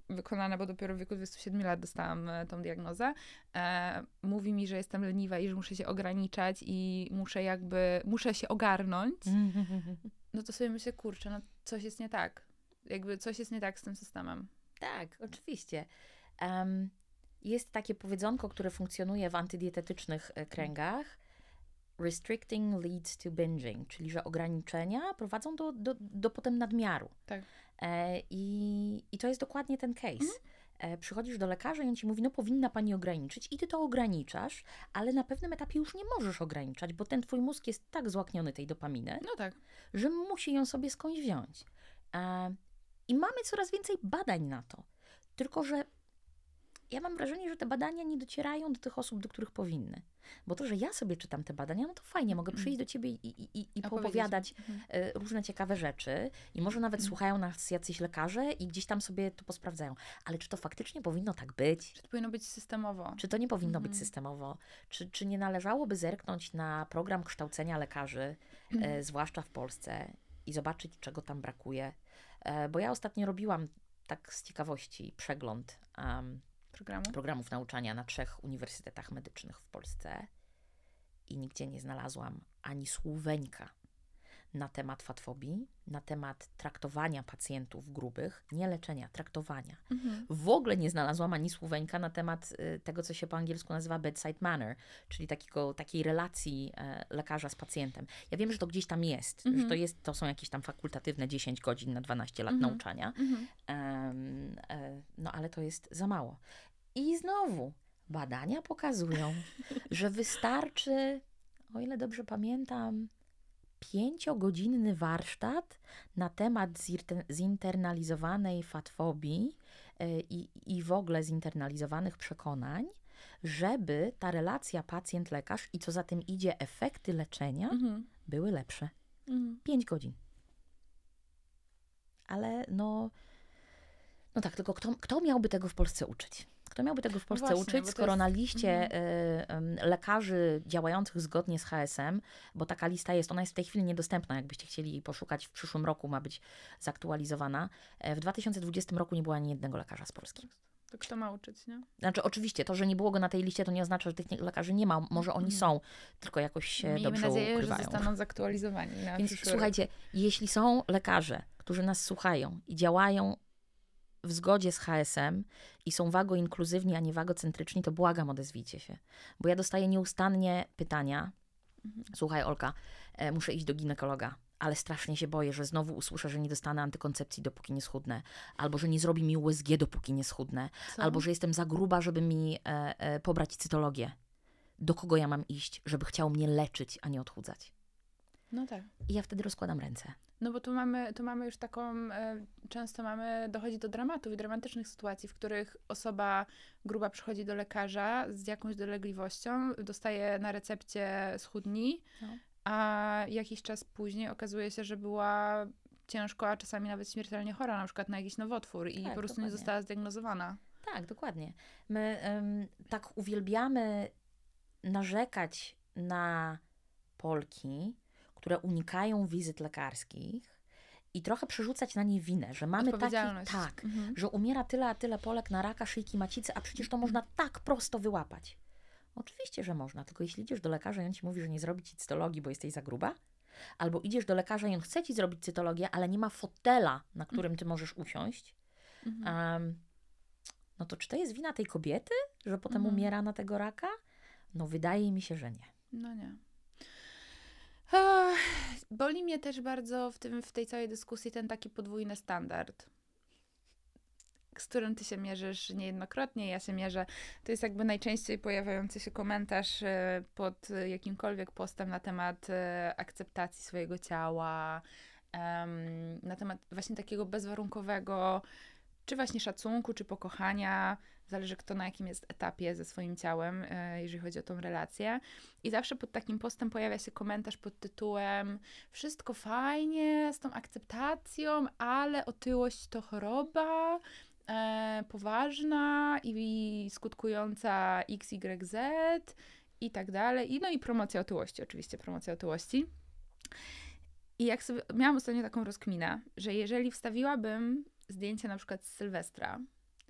wykonane, bo dopiero w wieku 27 lat dostałam tą diagnozę, mówi mi, że jestem leniwa i że muszę się ograniczać i muszę się ogarnąć, no to sobie myślę, kurczę, no coś jest nie tak. Jakby coś jest nie tak z tym systemem. Tak, oczywiście. Jest takie powiedzonko, które funkcjonuje w antydietetycznych kręgach. Restricting leads to binging, czyli że ograniczenia prowadzą do potem nadmiaru. Tak. I to jest dokładnie ten case. Przychodzisz do lekarza i on ci mówi, no powinna pani ograniczyć i ty to ograniczasz, ale na pewnym etapie już nie możesz ograniczać, bo ten twój mózg jest tak złakniony tej dopaminy, No tak. że musi ją sobie skądś wziąć. I mamy coraz więcej badań na to. Tylko że ja mam wrażenie, że te badania nie docierają do tych osób, do których powinny. Bo to, że ja sobie czytam te badania, no to fajnie, mogę przyjść do ciebie i poopowiadać różne ciekawe rzeczy. I może nawet słuchają nas jacyś lekarze i gdzieś tam sobie to posprawdzają. Ale czy to faktycznie powinno tak być? Czy to powinno być systemowo? Czy to nie powinno być systemowo? Czy nie należałoby zerknąć na program kształcenia lekarzy, zwłaszcza w Polsce, i zobaczyć, czego tam brakuje? Bo ja ostatnio robiłam tak z ciekawości przegląd programów nauczania na 3 uniwersytetach medycznych w Polsce i nigdzie nie znalazłam ani słoweńka na temat fatfobii, na temat traktowania pacjentów grubych, nie leczenia, traktowania. W ogóle nie znalazłam ani słoweńka na temat tego, co się po angielsku nazywa bedside manner, czyli takiej relacji lekarza z pacjentem. Ja wiem, że to gdzieś tam jest, że to są jakieś tam fakultatywne 10 godzin na 12 lat nauczania, no ale to jest za mało. I znowu badania pokazują, że wystarczy, o ile dobrze pamiętam, 5-godzinny warsztat na temat zinternalizowanej fatfobii i w ogóle zinternalizowanych przekonań, żeby ta relacja pacjent-lekarz i co za tym idzie efekty leczenia były lepsze. 5 godzin. Ale no tak, tylko kto miałby tego w Polsce uczyć? Kto miałby tego w Polsce uczyć, skoro na liście lekarzy działających zgodnie z HSM, bo taka lista jest, ona jest w tej chwili niedostępna, jakbyście chcieli jej poszukać, w przyszłym roku ma być zaktualizowana. W 2020 roku nie było ani jednego lekarza z Polski. To kto ma uczyć, nie? Znaczy oczywiście, to, że nie było go na tej liście, to nie oznacza, że tych lekarzy nie ma. Może oni są, tylko jakoś się dobrze ukrywają. Miejmy nadzieję, że zostaną zaktualizowani. Więc słuchajcie, jeśli są lekarze, którzy nas słuchają i działają w zgodzie z HSM i są wago-inkluzywni, a nie wagocentryczni, to błagam, odezwijcie się. Bo ja dostaję nieustannie pytania. Słuchaj, Olka, muszę iść do ginekologa, ale strasznie się boję, że znowu usłyszę, że nie dostanę antykoncepcji, dopóki nie schudnę. Albo, że nie zrobi mi USG, dopóki nie schudnę. Albo, że jestem za gruba, żeby mi pobrać cytologię. Do kogo ja mam iść, żeby chciał mnie leczyć, a nie odchudzać? No tak. I ja wtedy rozkładam ręce. No bo tu mamy już taką, często dochodzi do dramatów i dramatycznych sytuacji, w których osoba gruba przychodzi do lekarza z jakąś dolegliwością, dostaje na recepcie schudnij, a jakiś czas później okazuje się, że była ciężko, a czasami nawet śmiertelnie chora, na przykład na jakiś nowotwór i po prostu dokładnie. nie została zdiagnozowana. Tak, dokładnie. My tak uwielbiamy narzekać na Polki, które unikają wizyt lekarskich i trochę przerzucać na nie winę, że mamy że umiera tyle a tyle Polek na raka szyjki macicy, a przecież to można tak prosto wyłapać. Oczywiście, że można, tylko jeśli idziesz do lekarza i on ci mówi, że nie zrobi ci cytologii, bo jesteś za gruba, albo idziesz do lekarza i on chce ci zrobić cytologię, ale nie ma fotela, na którym ty możesz usiąść, no to czy to jest wina tej kobiety, że potem umiera na tego raka? No wydaje mi się, że nie. No nie. Boli mnie też bardzo w tej całej dyskusji ten taki podwójny standard, z którym ty się mierzysz niejednokrotnie, ja się mierzę. To jest jakby najczęściej pojawiający się komentarz pod jakimkolwiek postem na temat akceptacji swojego ciała, na temat właśnie takiego bezwarunkowego, czy właśnie szacunku, czy pokochania, zależy kto na jakim jest etapie ze swoim ciałem, jeżeli chodzi o tą relację. I zawsze pod takim postem pojawia się komentarz pod tytułem wszystko fajnie z tą akceptacją, ale otyłość to choroba poważna i skutkująca XYZ i tak dalej. No i promocja otyłości, oczywiście promocja otyłości. I jak sobie, miałam ostatnio taką rozkminę, że jeżeli wstawiłabym zdjęcie na przykład z Sylwestra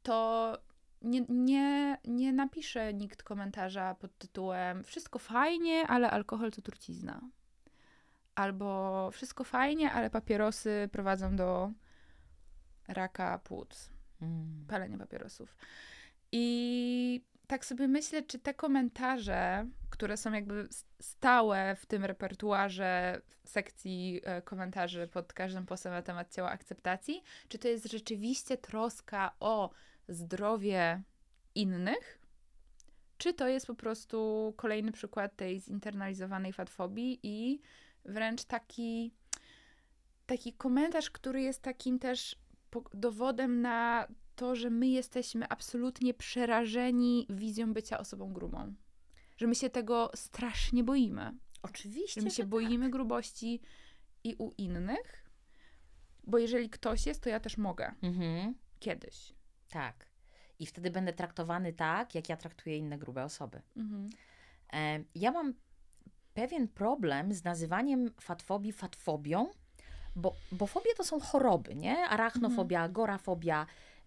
to nie napisze nikt komentarza pod tytułem wszystko fajnie, ale alkohol to trucizna. Albo wszystko fajnie, ale papierosy prowadzą do raka płuc. Palenia papierosów. I tak sobie myślę, czy te komentarze, które są jakby stałe w tym repertuarze sekcji komentarzy pod każdym postem na temat ciała akceptacji, czy to jest rzeczywiście troska o zdrowie innych, czy to jest po prostu kolejny przykład tej zinternalizowanej fatfobii i wręcz taki komentarz, który jest takim też dowodem na to, że my jesteśmy absolutnie przerażeni wizją bycia osobą grubą. Że my się tego strasznie boimy. Oczywiście, Że my się boimy grubości i u innych, bo jeżeli ktoś jest, to ja też mogę. Kiedyś. Tak. I wtedy będę traktowany tak, jak ja traktuję inne grube osoby. Ja mam pewien problem z nazywaniem fatfobii fatfobią, bo fobie to są choroby, nie? Arachnofobia, agorafobia,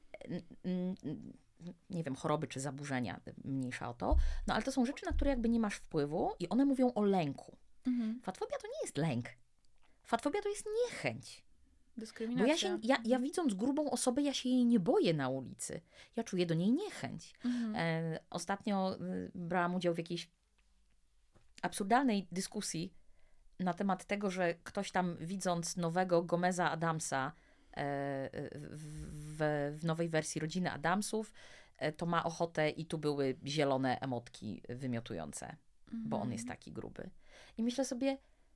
nie wiem, choroby czy zaburzenia, mniejsza o to. No ale to są rzeczy, na które jakby nie masz wpływu i one mówią o lęku. Fatfobia to nie jest lęk. Fatfobia to jest niechęć. Dyskryminacja. Bo ja widząc grubą osobę, ja się jej nie boję na ulicy. Ja czuję do niej niechęć. Ostatnio brałam udział w jakiejś absurdalnej dyskusji na temat tego, że ktoś tam widząc nowego Gomeza Adamsa w nowej wersji Rodziny Adamsów, to ma ochotę i tu były zielone emotki wymiotujące, bo on jest taki gruby. I myślę sobie,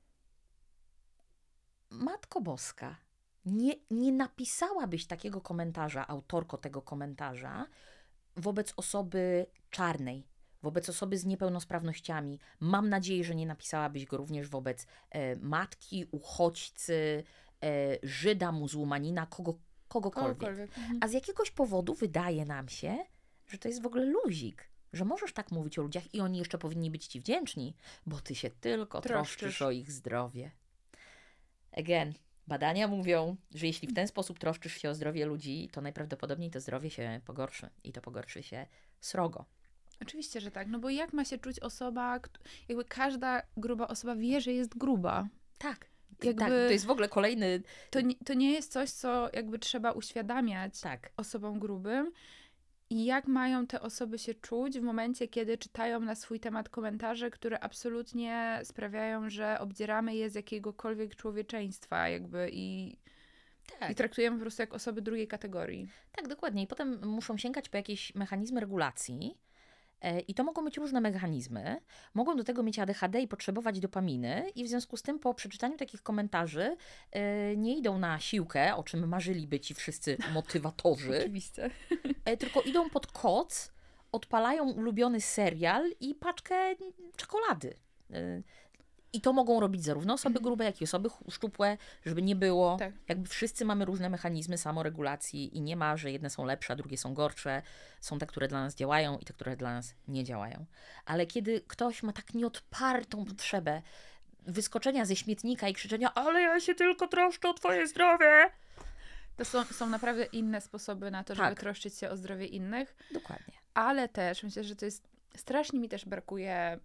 Matko Boska, nie napisałabyś takiego komentarza, autorko tego komentarza, wobec osoby czarnej, wobec osoby z niepełnosprawnościami. Mam nadzieję, że nie napisałabyś go również wobec matki, uchodźcy, Żyda, muzułmanina, kogokolwiek. A z jakiegoś powodu wydaje nam się, że to jest w ogóle luzik, że możesz tak mówić o ludziach i oni jeszcze powinni być ci wdzięczni, bo ty się tylko troszczysz o ich zdrowie. Again, badania mówią, że jeśli w ten sposób troszczysz się o zdrowie ludzi, to najprawdopodobniej to zdrowie się pogorszy i to pogorszy się srogo. Oczywiście, że tak. No bo jak ma się czuć osoba, jakby każda gruba osoba wie, że jest gruba. Tak. Jakby, tak, to jest w ogóle kolejny... To nie jest coś, co jakby trzeba uświadamiać osobom grubym. I jak mają te osoby się czuć w momencie, kiedy czytają na swój temat komentarze, które absolutnie sprawiają, że obdzieramy je z jakiegokolwiek człowieczeństwa jakby i traktujemy po prostu jak osoby drugiej kategorii. Tak, dokładnie. I potem muszą sięgać po jakieś mechanizmy regulacji. I to mogą być różne mechanizmy. Mogą do tego mieć ADHD i potrzebować dopaminy i w związku z tym po przeczytaniu takich komentarzy nie idą na siłkę, o czym marzyliby ci wszyscy motywatorzy. Oczywiście. Tylko idą pod koc, odpalają ulubiony serial i paczkę czekolady. I to mogą robić zarówno osoby grube, jak i osoby szczupłe, żeby nie było. Tak. Jakby wszyscy mamy różne mechanizmy samoregulacji i nie ma, że jedne są lepsze, a drugie są gorsze. Są te, które dla nas działają i te, które dla nas nie działają. Ale kiedy ktoś ma tak nieodpartą potrzebę wyskoczenia ze śmietnika i krzyczenia, ale ja się tylko troszczę o twoje zdrowie. To są naprawdę inne sposoby na to, żeby troszczyć się o zdrowie innych. Dokładnie. Ale też myślę, że to jest, strasznie mi też brakuje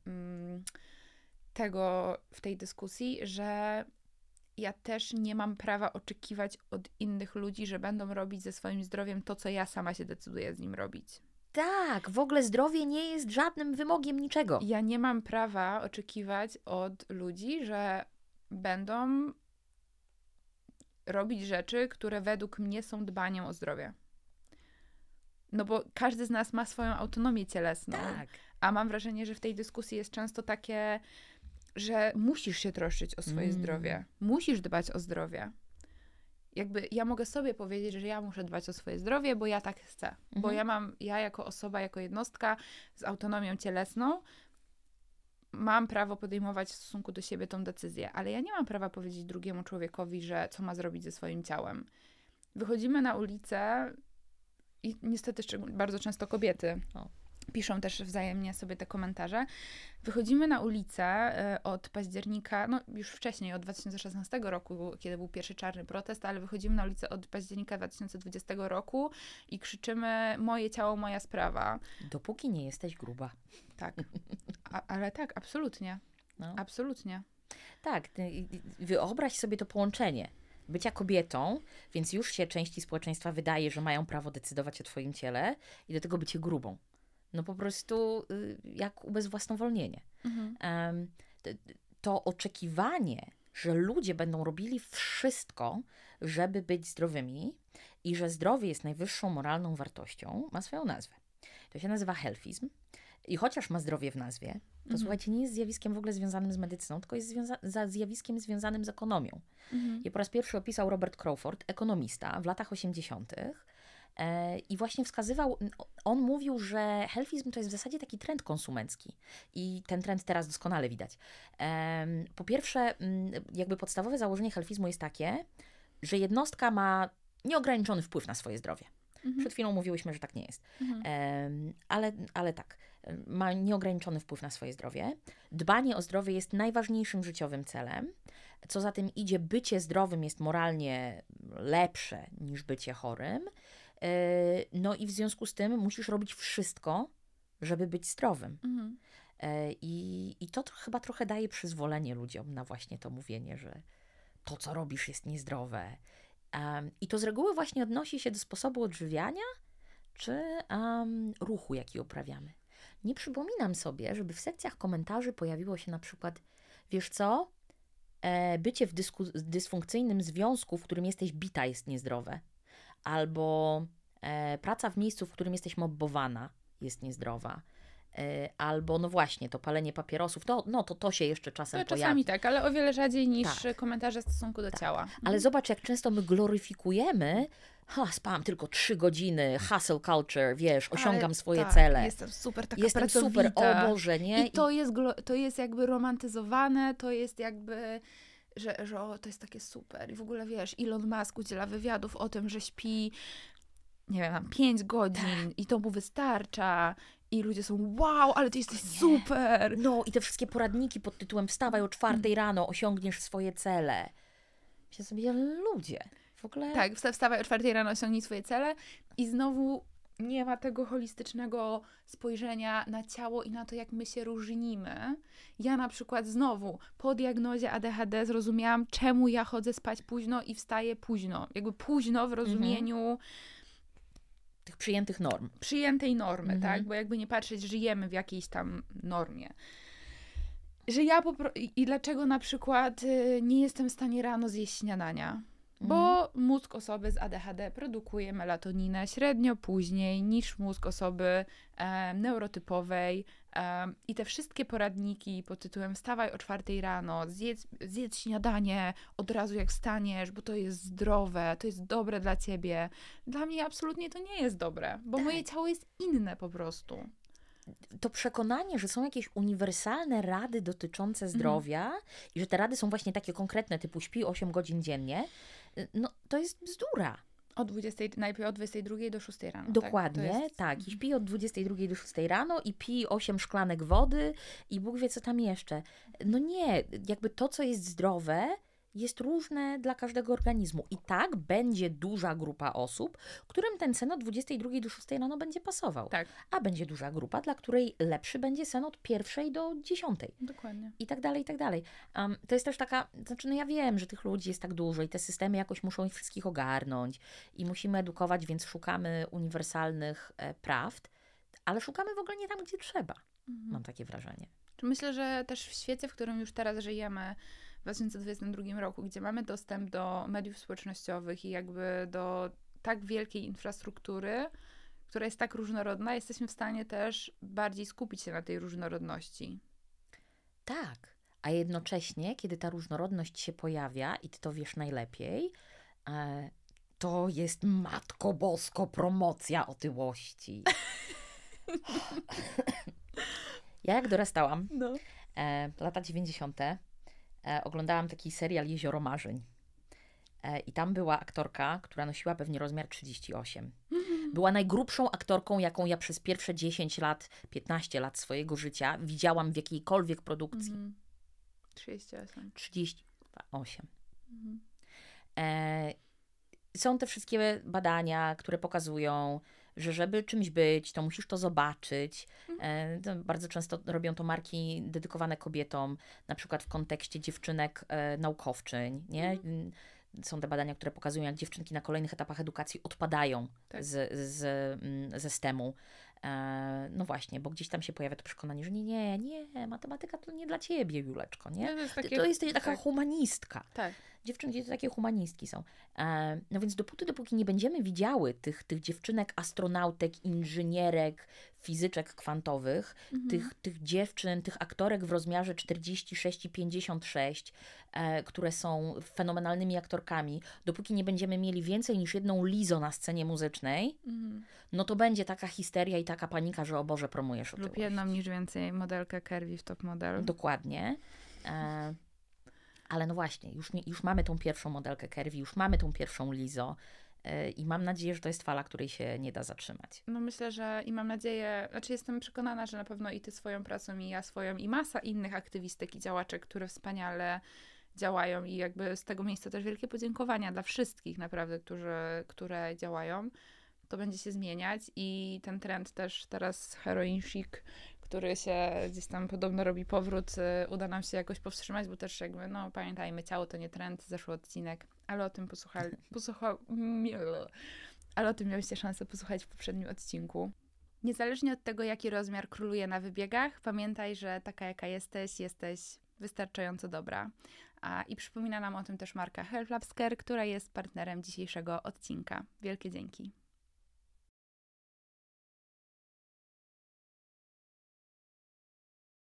tego w tej dyskusji, że ja też nie mam prawa oczekiwać od innych ludzi, że będą robić ze swoim zdrowiem to, co ja sama się decyduję z nim robić. Tak, w ogóle zdrowie nie jest żadnym wymogiem niczego. Ja nie mam prawa oczekiwać od ludzi, że będą robić rzeczy, które według mnie są dbaniem o zdrowie. No bo każdy z nas ma swoją autonomię cielesną. Tak. A mam wrażenie, że w tej dyskusji jest często takie, że musisz się troszczyć o swoje zdrowie. Musisz dbać o zdrowie. Jakby ja mogę sobie powiedzieć, że ja muszę dbać o swoje zdrowie, bo ja tak chcę. Bo ja jako osoba, jako jednostka z autonomią cielesną mam prawo podejmować w stosunku do siebie tą decyzję. Ale ja nie mam prawa powiedzieć drugiemu człowiekowi, że co ma zrobić ze swoim ciałem. Wychodzimy na ulicę i niestety bardzo często kobiety piszą też wzajemnie sobie te komentarze. Wychodzimy na ulicę od października, no już wcześniej, od 2016 roku, kiedy był pierwszy czarny protest, ale wychodzimy na ulicę od października 2020 roku i krzyczymy: moje ciało, moja sprawa. Dopóki nie jesteś gruba. Tak, ale tak, absolutnie. No. Absolutnie. Tak, wyobraź sobie to połączenie. Bycia kobietą, więc już się części społeczeństwa wydaje, że mają prawo decydować o twoim ciele i do tego bycie grubą. No po prostu jak ubezwłasnowolnienie. To oczekiwanie, że ludzie będą robili wszystko, żeby być zdrowymi i że zdrowie jest najwyższą moralną wartością, ma swoją nazwę. To się nazywa healthizm. I chociaż ma zdrowie w nazwie, to słuchajcie, nie jest zjawiskiem w ogóle związanym z medycyną, tylko jest zjawiskiem związanym z ekonomią. I po raz pierwszy opisał Robert Crawford, ekonomista, w latach 80. I właśnie wskazywał, on mówił, że healthizm to jest w zasadzie taki trend konsumencki. I ten trend teraz doskonale widać. Po pierwsze, jakby podstawowe założenie healthizmu jest takie, że jednostka ma nieograniczony wpływ na swoje zdrowie. Przed chwilą mówiłyśmy, że tak nie jest. Ale tak, ma nieograniczony wpływ na swoje zdrowie. Dbanie o zdrowie jest najważniejszym życiowym celem. Co za tym idzie, bycie zdrowym jest moralnie lepsze niż bycie chorym. No i w związku z tym musisz robić wszystko, żeby być zdrowym. I to chyba trochę daje przyzwolenie ludziom na właśnie to mówienie, że to, co robisz, jest niezdrowe. I to z reguły właśnie odnosi się do sposobu odżywiania czy ruchu, jaki uprawiamy. Nie przypominam sobie, żeby w sekcjach komentarzy pojawiło się na przykład, wiesz co, bycie w dysfunkcyjnym związku, w którym jesteś bita, jest niezdrowe. Albo praca w miejscu, w którym jesteś mobbowana, jest niezdrowa. Albo no właśnie, to palenie papierosów, to się jeszcze czasem pojawi. Czasami tak, ale o wiele rzadziej niż komentarze w stosunku do ciała. Ale zobacz, jak często my gloryfikujemy, spałam tylko 3 godziny, hustle culture, wiesz, osiągam swoje cele. Jestem super taka Jestem pracowita. super, o Boże, nie? I to jest jakby romantyzowane, to jest jakby, że to jest takie super. I w ogóle wiesz, Elon Musk udziela wywiadów o tym, że śpi, nie wiem, 5 godzin i to mu wystarcza. I ludzie są, wow, ale ty jesteś super. No i te wszystkie poradniki pod tytułem wstawaj o 4 rano, osiągniesz swoje cele. Myślę sobie, ludzie, w ogóle... Tak, wstawaj o 4 rano, osiągnij swoje cele i znowu nie ma tego holistycznego spojrzenia na ciało i na to, jak my się różnimy. Ja na przykład znowu po diagnozie ADHD zrozumiałam, czemu ja chodzę spać późno i wstaję późno. Jakby późno w rozumieniu... tych przyjętych norm. Przyjętej normy, tak? Bo jakby nie patrzeć, żyjemy w jakiejś tam normie. Że ja I dlaczego na przykład nie jestem w stanie rano zjeść śniadania? Bo mózg osoby z ADHD produkuje melatoninę średnio później niż mózg osoby neurotypowej. I te wszystkie poradniki pod tytułem wstawaj o 4 rano, zjedz śniadanie od razu jak wstaniesz, bo to jest zdrowe, to jest dobre dla ciebie. Dla mnie absolutnie to nie jest dobre, bo moje ciało jest inne po prostu. To przekonanie, że są jakieś uniwersalne rady dotyczące zdrowia i że te rady są właśnie takie konkretne, typu śpi 8 godzin dziennie, no to jest bzdura. Najpierw od 22 do 6 rano. Dokładnie, tak. I śpi od 22 do 6 rano i pij 8 szklanek wody i Bóg wie, co tam jeszcze. No nie, jakby to, co jest zdrowe, jest różne dla każdego organizmu. I tak będzie duża grupa osób, którym ten sen od 22 do 6 rano będzie pasował. Tak. A będzie duża grupa, dla której lepszy będzie sen od 1 do 10. Dokładnie. I tak dalej, i tak dalej. To jest też taka, ja wiem, że tych ludzi jest tak dużo i te systemy jakoś muszą ich wszystkich ogarnąć i musimy edukować, więc szukamy uniwersalnych prawd, ale szukamy w ogóle nie tam, gdzie trzeba. Mam takie wrażenie. Myślę, że też w świecie, w którym już teraz żyjemy, w 2022 roku, gdzie mamy dostęp do mediów społecznościowych i jakby do tak wielkiej infrastruktury, która jest tak różnorodna, jesteśmy w stanie też bardziej skupić się na tej różnorodności. Tak, a jednocześnie, kiedy ta różnorodność się pojawia i ty to wiesz najlepiej, to jest Matko Bosko promocja otyłości. Ja jak dorastałam, lata 90., oglądałam taki serial Jezioro Marzeń. I tam była aktorka, która nosiła pewnie rozmiar 38. Była najgrubszą aktorką, jaką ja przez pierwsze 10 lat, 15 lat swojego życia widziałam w jakiejkolwiek produkcji. 38. 38. Są te wszystkie badania, które pokazują, że żeby czymś być, to musisz to zobaczyć. To bardzo często robią to marki dedykowane kobietom, na przykład w kontekście dziewczynek naukowczyń, nie? Są te badania, które pokazują, jak dziewczynki na kolejnych etapach edukacji odpadają ze STEM-u. No właśnie, bo gdzieś tam się pojawia to przekonanie, że nie, matematyka to nie dla ciebie, Juleczko, nie? To jesteś taka humanistka. Tak. Dziewczynki to takie humanistki są. No więc dopóki nie będziemy widziały tych dziewczynek, astronautek, inżynierek, fizyczek kwantowych, tych dziewczyn, tych aktorek w rozmiarze 46 i 56, które są fenomenalnymi aktorkami, dopóki nie będziemy mieli więcej niż jedną Lizo na scenie muzycznej, no to będzie taka histeria i taka panika, że o Boże, promujesz otyłość. Lub jedną niż więcej modelkę Curvy w Top Model. Dokładnie. Ale no właśnie, już mamy tą pierwszą modelkę Curvy, już mamy tą pierwszą Lizo i mam nadzieję, że to jest fala, której się nie da zatrzymać. No myślę, że i mam nadzieję, znaczy jestem przekonana, że na pewno i ty swoją pracą, i ja swoją, i masa innych aktywistek i działaczek, które wspaniale działają i jakby z tego miejsca też wielkie podziękowania dla wszystkich naprawdę, które działają. To będzie się zmieniać i ten trend też teraz heroin chic, który się gdzieś tam podobno robi powrót, uda nam się jakoś powstrzymać, bo też jakby, no pamiętajmy, ciało to nie trend, zeszły odcinek, ale o tym ale o tym miałyście szansę posłuchać w poprzednim odcinku. Niezależnie od tego, jaki rozmiar króluje na wybiegach, pamiętaj, że taka jaka jesteś wystarczająco dobra. I przypomina nam o tym też marka Health Labs Care, która jest partnerem dzisiejszego odcinka. Wielkie dzięki.